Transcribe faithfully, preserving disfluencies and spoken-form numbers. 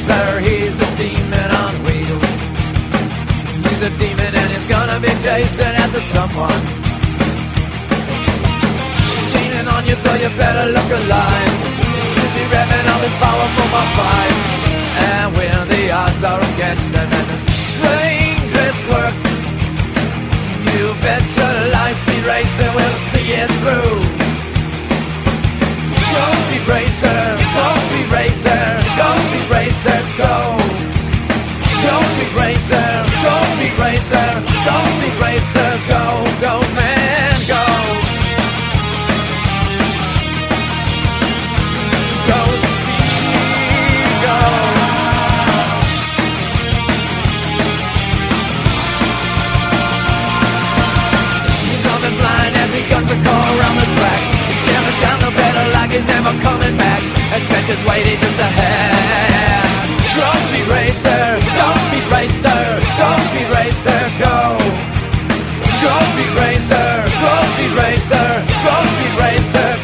Racer, he's a demon on wheels. He's a demon and he's gonna be chasing after someone. He's leaning on you, so you better look alive. He's busy revving up his powerful Mach five. And when the odds are against him and the strangest work, you bet your life Speed Racer will see it through. Go Speed Racer, go Speed Racer, go Speed Racer, go. Go Speed Racer, go Speed Racer, go Speed Racer, go, go man, go. Go Speed, go. He's coming blind as he guns a car around the track. He's jamming down the pedal like he's never coming back. Adventure's waiting just ahead. Go Speed Racer, go Speed Racer, go Speed Racer, go. Go Speed Racer, go Speed Racer, go Speed Racer.